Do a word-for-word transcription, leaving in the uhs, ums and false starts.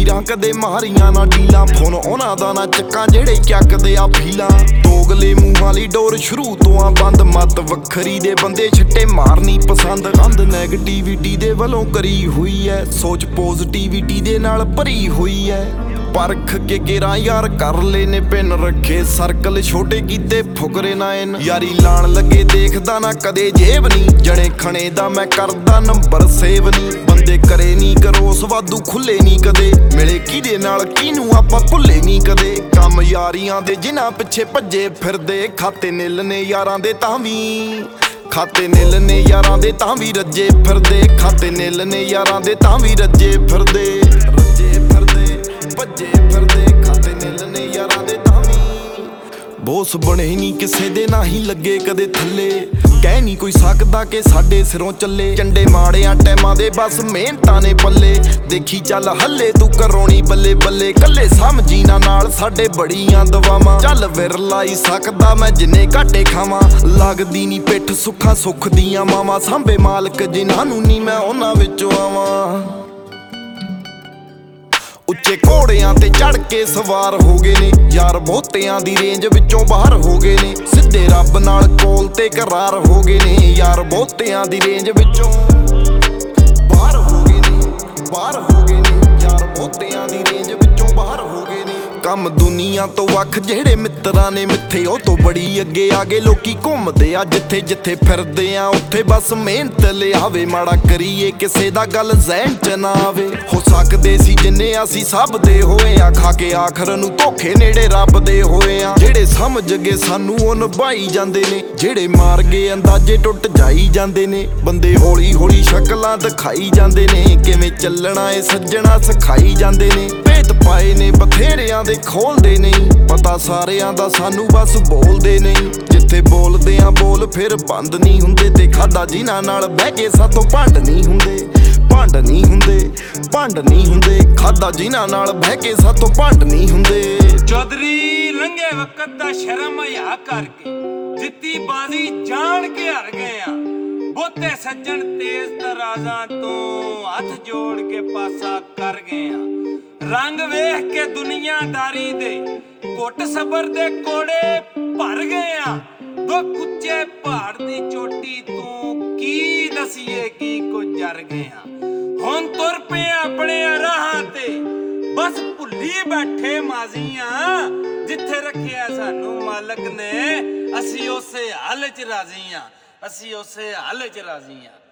ਵੀਰਾਂ कदे मारियां ना ढीलां फोन उन्हां दा ना चक्कां जेड़े चकदे आ फीलां दोगले मूहां ली डोर शुरू तो आ बंद मत वखरी दे बंदे छट्टे मारनी पसंद कंध नैगेटिविटी दे वलों करी हुई है सोच पॉजिटिविटी दे नाल भरी हुई है परख के गेरा यार कर लेने पिन रखे सर्कल छोटे कीते फुकरे ना इन यारी लाण लगे देखदा ना कदे जेब नी जने खने दा मैं करदा नंबर सेव नी बंदे करे नी करोस वादू खुले नी कदे मिले किदे नाल किनू आपां भुले नी कदे कम यारियां दे जिन्हां पिछे भज्जे फिरदे खाते निल ने यारां दे तां वी खाते निल ने यारां दे तां वी रज्जे फिरदे खाते निल ने यारां दे तां वी रज्जे फिरदे रज्जे फिरदे भज्जे फिरदे खाते निल ने यारां दे तां वी बोस बने नी किसे दे ना ही लगे कदे थल्ले कह नी कोई सकदा कि साडे सिरों चले चंडे माड़ियां टैमां दे बस मेहनतां ने पल्ले देखी चल हल्ले तू करोनी बल्ले बल्ले कल्ले समझी ना नाल साडे बड़ियां दवावां चल विरला ही सकदा मैं जिन्ने घाटे खावां लगदी नी पिठ सुखां सुख दियां मावां सांभे मालक जिन्हां नूं नी मैं उन्हां विचों आवां ਉੱਚੇ ਘੋੜਿਆਂ ਤੇ ਚੜ ਕੇ ਸਵਾਰ ਹੋ ਗਏ ਨੇ ਯਾਰ ਬਹੁਤਿਆਂ ਦੀ ਰੇਂਜ ਵਿੱਚੋਂ ਬਾਹਰ ਹੋ ਗਏ ਨੇ ਸਿੱਧੇ ਰੱਬ ਨਾਲ ਕੋਲ ਤੇ ਕਰਾਰ ਹੋ ਗਏ ਨੇ ਯਾਰ ਬਹੁਤਿਆਂ ਦੀ ਰੇਂਜ ਵਿੱਚੋਂ ਬਾਹਰ ਹੋ ਗਏ ਨੇ ਬਾਹਰ ਹੋ ਗਏ ਨੇ ਯਾਰ ਬਹੁਤਿਆਂ ਦੀ ਰੇਂਜ ਵਿੱਚੋਂ ਬਾਹਰ ਹੋ ਗਏ ਨੇ ਕੰਮ ਦੁਨੀਆ ਤੋਂ ਵੱਖ ਜਿਹੜੇ ਮਿੱਤਰਾਂ ਨੇ ਮਿੱਥੇ ਉਹ ਤੋਂ ਬੜੀ ਅੱਗੇ ਆ ਗਏ ਲੋਕੀ ਘੁੰਮਦੇ ਆ ਜਿੱਥੇ ਜਿੱਥੇ ਫਿਰਦੇ ਆ ਉੱਥੇ ਬਸ ਮਿਹਨਤ ਲਿਆਵੇ ਮਾੜਾ ਕਰੀਏ ਕਿਸੇ ਦਾ ਗੱਲ ਜ਼ਹਿਨ ਚ ਨਾ ਆਵੇ ਹੋ ਸਕਦੇ ਸੀ ਜਿੰਨੇ ਅਸੀਂ ਸਭ ਦੇ ਹੋਏ ਆ ਖਾ ਕੇ ਆਖਰ ਨੂੰ ਧੋਖੇ ਨੇੜੇ ਰੱਬ ਦੇ ਹੋਏ ਆ ਜਿਹੜੇ ਸਮਝ ਗਏ ਸਾਨੂੰ ਉਹ ਨਿਭਾਈ ਜਾਂਦੇ ਨੇ ਜਿਹੜੇ ਮਾਰ ਗਏ ਅੰਦਾਜ਼ੇ ਟੁੱਟ ਜਾਈ ਜਾਂਦੇ ਨੇ ਬੰਦੇ ਹੌਲੀ ਹੌਲੀ ਸ਼ਕਲਾਂ ਦਿਖਾਈ ਜਾਂਦੇ ਨੇ ਕਿਵੇਂ ਚੱਲਣਾ ਏ ਸੱਜਣਾ ਸਿਖਾਈ ਜਾਂਦੇ ਨੇ ਭੇਤ ਪਾਏ ਨੇ ਬਥੇਰਿਆਂ ਦੇ ਖੋਲਦੇ ਨਹੀਂ ਪਤਾ ਸਾਰਿਆਂ ਦਾ ਸਾਨੂੰ ਬਸ ਬੋਲਦੇ ਨਹੀਂ ਜਿੱਥੇ ਬੋਲਦੇ ਆ ਬੋਲ ਫਿਰ ਬੰਦ ਨਹੀਂ ਹੁੰਦੇ ਤੇ ਖਾਦਾ ਜਿਨ੍ਹਾਂ ਨਾਲ ਬਹਿ ਕੇ ਸਾਤੋਂ ਭੰਡ ਨਹੀਂ ਹੁੰਦੇ ਭੰਡ ਨਹੀਂ ਹੁੰਦੇ ਭੰਡ ਨਹੀਂ ਹੁੰਦੇ ਖਾਦਾ ਜਿਨ੍ਹਾਂ ਨਾਲ ਬਹਿ ਕੇ ਸਾਤੋਂ ਭੰਡ ਨਹੀਂ ਹੁੰਦੇ ਚੌਧਰੀ ਲੰਘੇ ਵਕਤ ਦਾ ਸ਼ਰਮ ਹਿਆ ਕਰਕੇ ਜਿੱਤੀ ਬਾਜ਼ੀ ਜਾਣ ਕੇ ਹਾਰ ਗਏ ਆ ਬਹੁਤੇ ਸੱਜਣ ਤੇਜ਼ ਤਰਾਜ਼ਾਂ ਤੋਂ ਹੱਥ ਜੋੜ ਕੇ ਪਾਸਾ ਕਰ ਗਏ ਆ ਰੰਗ ਵੇਖ ਕੇ ਦੁਨੀਆਦਾਰੀ ਦੇ ਘੁੱਟ ਸਬਰ ਦੇ ਕੋੜੇ ਭਰ ਗਏ ਆ ਦੁੱਖ ਉੱਚੇ ਪਹਾੜ ਦੀ ਚੋਟੀ ਤੂੰ ਕੀ ਦਸੀਏ ਕੀ ਕੁਝ ਜਰ ਗਏ ਆ ਹੁਣ ਤੁਰ ਪਏ ਆਪਣੇ ਰਾਹਾਂ ਤੇ ਬਸ ਭੁੱਲੀ ਬੈਠੇ ਮਾਜ਼ੀਆਂ ਜਿੱਥੇ ਰੱਖਿਆ ਸਾਨੂੰ ਮਾਲਕ ਨੇ ਅਸੀਂ ਉਸੇ ਹਾਲ 'ਚ ਰਾਜ਼ੀ ਆ ਅਸੀਂ ਉਸੇ ਹਾਲ 'ਚ ਰਾਜ਼ੀ ਆ।